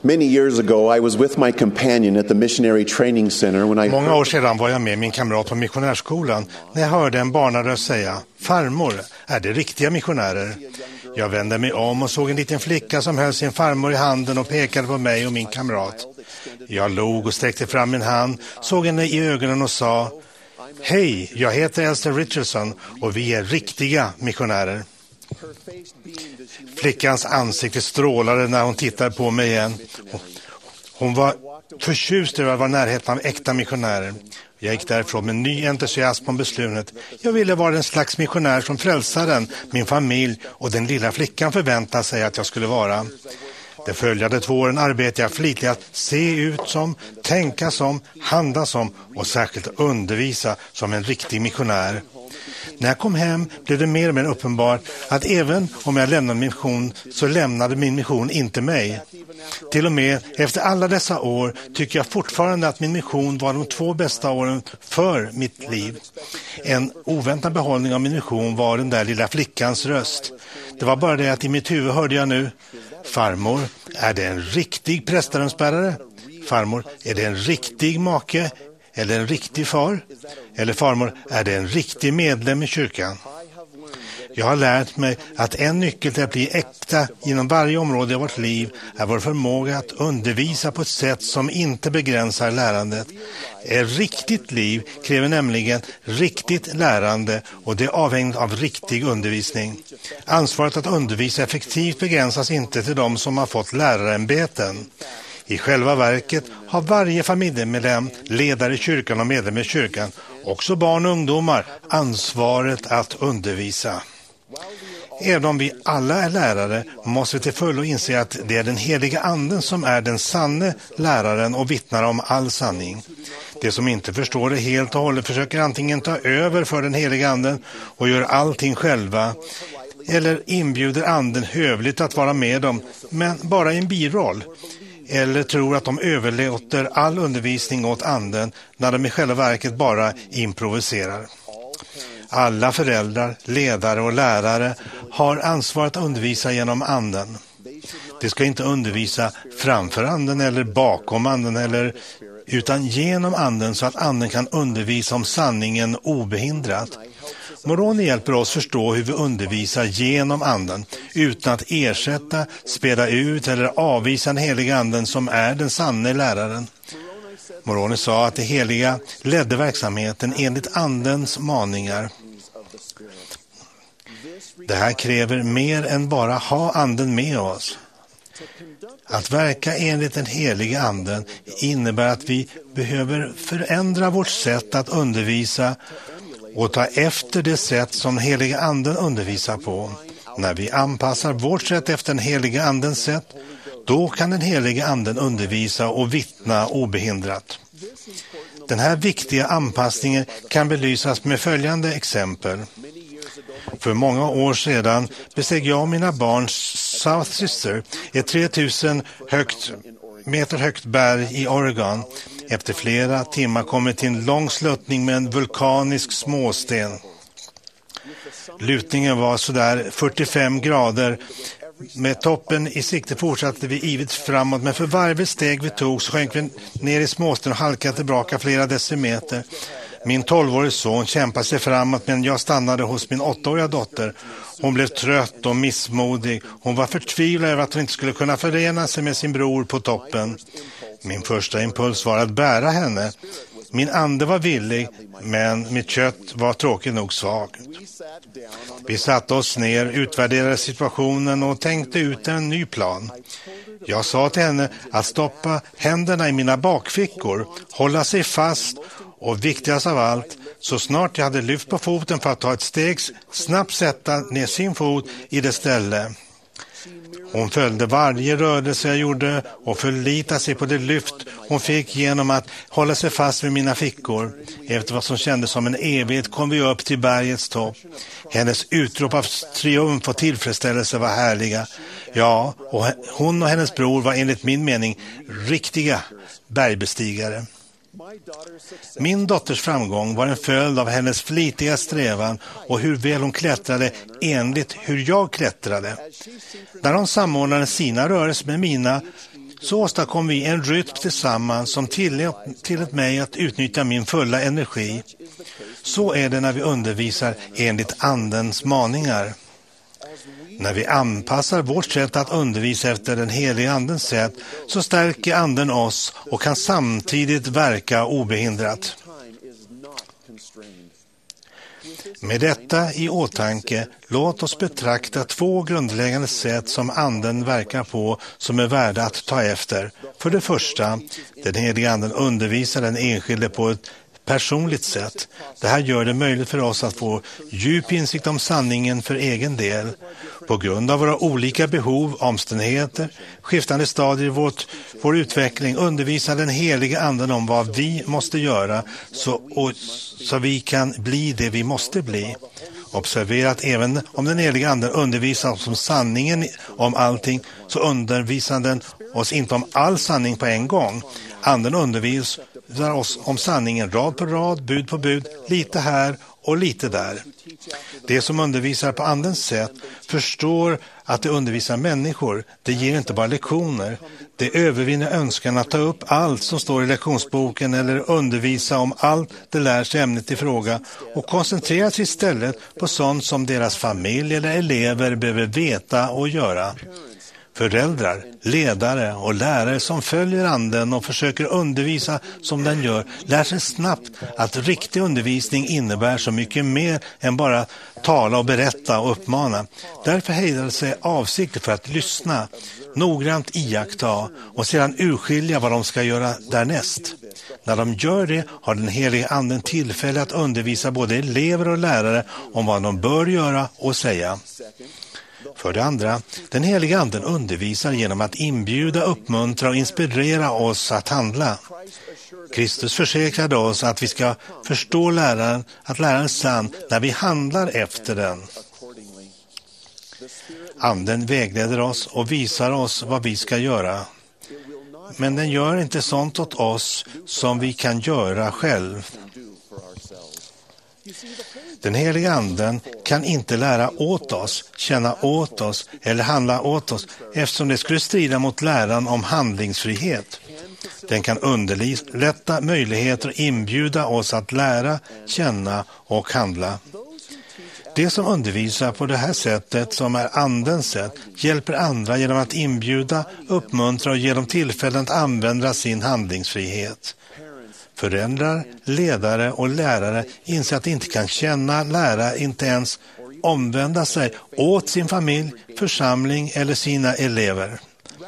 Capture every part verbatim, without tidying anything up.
Many years ago, I was with my companion at the missionary training center when I... Många år sedan var jag med min kamrat på missionärskolan när jag hörde en barnaröst säga: farmor, är det riktiga missionärer? Jag vände mig om och såg en liten flicka som höll sin farmor i handen och pekade på mig och min kamrat. Jag log och sträckte fram min hand, såg henne i ögonen och sa: hej, jag heter Elster Richardson och vi är riktiga missionärer. Flickans ansikte strålade när hon tittade på mig igen. Hon var förtjust över att vara närheten av äkta missionärer. Jag gick därifrån med ny entusiasm om beslutet. Jag ville vara en slags missionär som frälsaren, min familj och den lilla flickan förväntade sig att jag skulle vara. De följande två åren arbetade jag flitigt att se ut som, tänka som, handla som och särskilt undervisa som en riktig missionär. När jag kom hem blev det mer och mer uppenbart att även om jag lämnade min mission så lämnade min mission inte mig. Till och med efter alla dessa år tycker jag fortfarande att min mission var de två bästa åren för mitt liv. En oväntad behållning av min mission var den där lilla flickans röst. Det var bara det att i mitt huvud hörde jag nu: farmor, är det en riktig prästärensbärare? Farmor, är det en riktig make? Eller en riktig far? Eller farmor, är det en riktig medlem i kyrkan? Jag har lärt mig att en nyckel till att bli äkta inom varje område av vårt liv är vår förmåga att undervisa på ett sätt som inte begränsar lärandet. Ett riktigt liv kräver nämligen riktigt lärande och det är avhängigt av riktig undervisning. Ansvaret att undervisa effektivt begränsas inte till de som har fått lärarämbeten. I själva verket har varje familjemedlem, ledare i kyrkan och medlem i kyrkan, också barn och ungdomar, ansvaret att undervisa. Även om vi alla är lärare måste vi till fullo inse att det är den heliga anden som är den sanne läraren och vittnar om all sanning. De som inte förstår det helt och hållet försöker antingen ta över för den heliga anden och gör allting själva, eller inbjuder anden hövligt att vara med dem, men bara i en biroll. Eller tror att de överlåter all undervisning åt anden när de i själva verket bara improviserar. Alla föräldrar, ledare och lärare har ansvar att undervisa genom anden. De ska inte undervisa framför anden eller bakom anden, eller, utan genom anden så att anden kan undervisa om sanningen obehindrat. Moroni hjälper oss förstå hur vi undervisar genom anden utan att ersätta, spela ut eller avvisa den heliga anden som är den sanne läraren. Moroni sa att det heliga ledde verksamheten enligt andens maningar. Det här kräver mer än bara ha anden med oss. Att verka enligt den heliga anden innebär att vi behöver förändra vårt sätt att undervisa och ta efter det sätt som den heliga anden undervisar på. När vi anpassar vårt sätt efter den heliga andens sätt, då kan den heliga anden undervisa och vittna obehindrat. Den här viktiga anpassningen kan belysas med följande exempel. För många år sedan besteg jag och mina barn South Sister, ett tre tusen högt, meter högt berg i Oregon. Efter flera timmar kom vi till en lång sluttning med en vulkanisk småsten. Lutningen var sådär fyrtiofem grader. Med toppen i sikte fortsatte vi ivrigt framåt, men för varje steg vi tog så sjönk vi ner i småsten och halkade tillbaka flera decimeter. Min tolvårige son kämpade sig framåt, men jag stannade hos min åttaåriga dotter. Hon blev trött och missmodig. Hon var förtvivlad över att hon inte skulle kunna förena sig med sin bror på toppen. Min första impuls var att bära henne. Min ande var villig, men mitt kött var tråkigt nog svagt. Vi satte oss ner, utvärderade situationen och tänkte ut en ny plan. Jag sa till henne att stoppa händerna i mina bakfickor, hålla sig fast och viktigast av allt, så snart jag hade lyft på foten för att ta ett steg, snabbt sätta ner sin fot i det ställe. Hon följde varje rörelse jag gjorde och förlitade sig på det lyft hon fick genom att hålla sig fast vid mina fickor. Efter vad som kändes som en evighet kom vi upp till bergets topp. Hennes utrop av triumf och tillfredsställelse var härliga. Ja, och hon och hennes bror var enligt min mening riktiga bergbestigare. Min dotters framgång var en följd av hennes flitiga strävan och hur väl hon klättrade enligt hur jag klättrade. När hon samordnade sina rörelser med mina Så åstadkom vi en rytm tillsammans som tillät, tillät mig att utnyttja min fulla energi. Så är det när vi undervisar enligt andens maningar. När vi anpassar vårt sätt att undervisa efter den heliga andens sätt så stärker anden oss och kan samtidigt verka obehindrat. Med detta i åtanke, låt oss betrakta två grundläggande sätt som anden verkar på som är värda att ta efter. För det första, den heliga anden undervisar den enskilde på ett personligt sätt. Det här gör det möjligt för oss att få djup insikt om sanningen för egen del. På grund av våra olika behov, omständigheter, skiftande stadier i vårt, vår utveckling undervisar den heliga anden om vad vi måste göra så, och, så vi kan bli det vi måste bli. Observera att även om den heliga anden undervisar oss om sanningen om allting så undervisar den oss inte om all sanning på en gång. Anden undervisar oss om sanningen rad på rad, bud på bud, lite här och lite där. Det som undervisar på andens sätt förstår att det undervisar människor. Det ger inte bara lektioner. Det övervinner önskan att ta upp allt som står i lektionsboken eller undervisa om allt det lär sig ämnet i fråga och koncentrerar sig istället på sånt som deras familj eller elever behöver veta och göra. Föräldrar, ledare och lärare som följer anden och försöker undervisa som den gör lär sig snabbt att riktig undervisning innebär så mycket mer än bara tala och berätta och uppmana. Därför hejdar sig avsikter för att lyssna, noggrant iaktta och sedan urskilja vad de ska göra därnäst. När de gör det har den heliga anden tillfälle att undervisa både elever och lärare om vad de bör göra och säga. För det andra, den heliga anden undervisar genom att inbjuda, uppmuntra och inspirera oss att handla. Kristus försäkrade oss att vi ska förstå läraren, att läraren är sann när vi handlar efter den. Anden vägleder oss och visar oss vad vi ska göra. Men den gör inte sånt åt oss som vi kan göra själv. Den heliga anden kan inte lära åt oss, känna åt oss eller handla åt oss eftersom det skulle strida mot läran om handlingsfrihet. Den kan underlätta möjligheter och inbjuda oss att lära, känna och handla. Det som undervisar på det här sättet som är andens sätt hjälper andra genom att inbjuda, uppmuntra och ge dem tillfällen att använda sin handlingsfrihet. Föräldrar, ledare och lärare inser att de inte kan känna, lära, inte ens omvända sig åt sin familj, församling eller sina elever.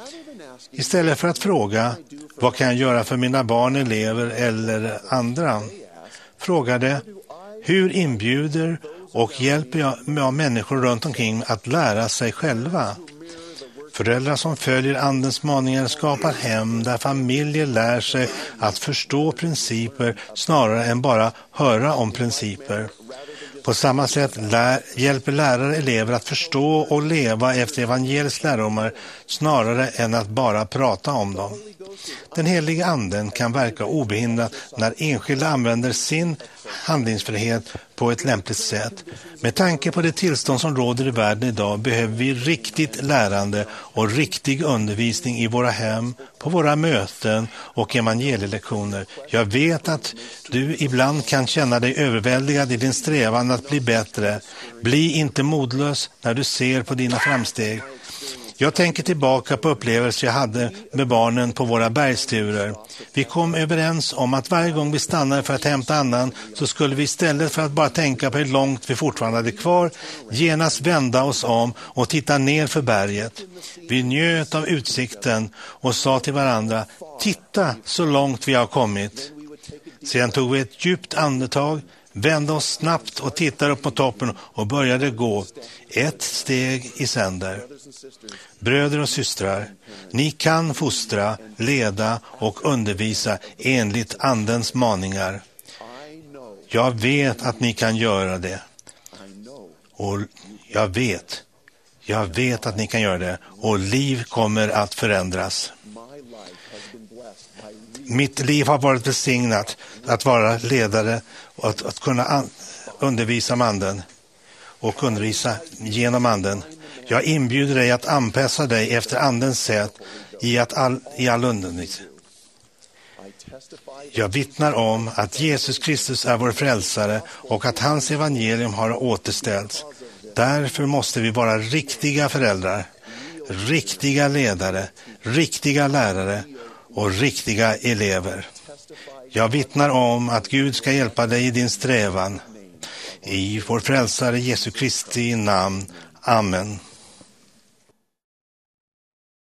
Istället för att fråga, vad kan jag göra för mina barn, elever eller andra? Fråga det, hur inbjuder och hjälper jag människor runt omkring att lära sig själva? Föräldrar som följer andens maningar skapar hem där familjer lär sig att förstå principer snarare än bara höra om principer. På samma sätt lär, hjälper lärare elever att förstå och leva efter evangeliets lärdomar snarare än att bara prata om dem. Den heliga anden kan verka obehindrat när enskilda använder sin handlingsfrihet på ett lämpligt sätt. Med tanke på det tillstånd som råder i världen idag behöver vi riktigt lärande och riktig undervisning i våra hem, på våra möten och evangelielektioner. Jag vet att du ibland kan känna dig överväldigad i din strävan att bli bättre. Bli inte modlös när du ser på dina framsteg. Jag tänker tillbaka på upplevelser jag hade med barnen på våra bergsturer. Vi kom överens om att varje gång vi stannade för att hämta annan så skulle vi istället för att bara tänka på hur långt vi fortfarande hade kvar genast vända oss om och titta ner för berget. Vi njöt av utsikten och sa till varandra, titta så långt vi har kommit. Sedan tog vi ett djupt andetag, vände oss snabbt och tittade upp på toppen och började gå ett steg i sänder. Bröder och systrar, ni kan fostra, leda och undervisa enligt andens maningar. Jag vet att ni kan göra det. Och jag vet, jag vet att ni kan göra det. Och liv kommer att förändras. Mitt liv har varit välsignat att vara ledare och att, att kunna an, undervisa med anden och undervisa genom anden. Jag inbjuder dig att anpassa dig efter andens sätt. i, att all, i all undervisning. Jag vittnar om att Jesus Kristus är vår frälsare och att hans evangelium har återställts. Därför måste vi vara riktiga föräldrar, riktiga ledare, riktiga lärare och riktiga elever. Jag vittnar om att Gud ska hjälpa dig i din strävan. I vår frälsare Jesu Kristi namn. Amen.